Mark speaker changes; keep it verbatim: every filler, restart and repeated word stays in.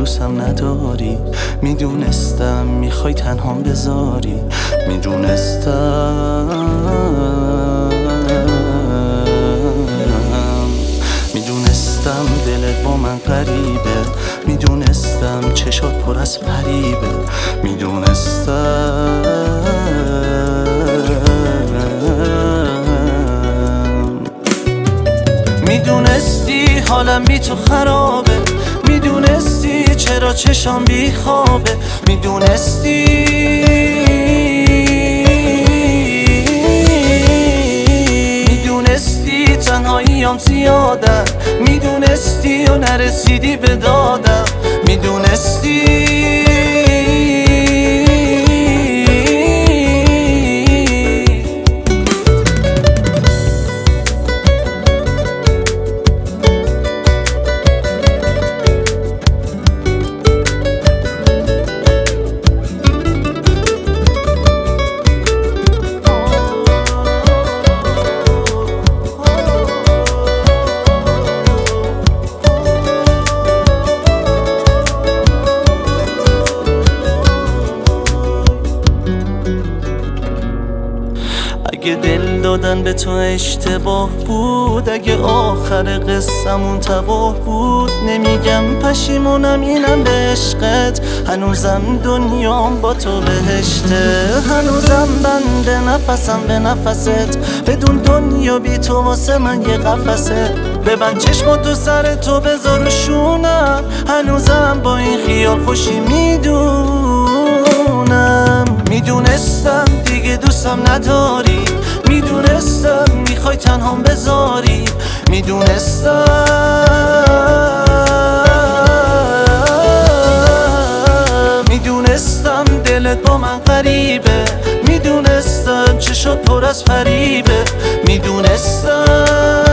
Speaker 1: دوستم نداری. میدونستم میخوای تنهام بذاری. میدونستم میدونستم دلت با من غریبه. میدونستم چشات پر از فریبه. میدونستم میدونستی حالم بی تو خرابه. میدونستی چرا چشام بی خوابه. میدونستی میدونستی تنهاییام زیاده. میدونستی و نرسیدی به دادم. میدونستی اگه دل دادن به تو اشتباه بود، اگه آخر قصمون تباه بود، نمیگم پشیمونم اینم به عشقت. هنوزم دنیام با تو بهشته. هنوزم بنده نفسم به نفست. بدون دنیا بی تو واسه من یه قفسه. ببند چشماتو سر تو بذار شونم. هنوزم با این خیال خوشی میدونم. میدونستم دیگه دوستم نداری. میدونستم میخوای تنهام بذاری. میدونستم میدونستم دلت با من غریبه. میدونستم چشات پر از فریبه. میدونستم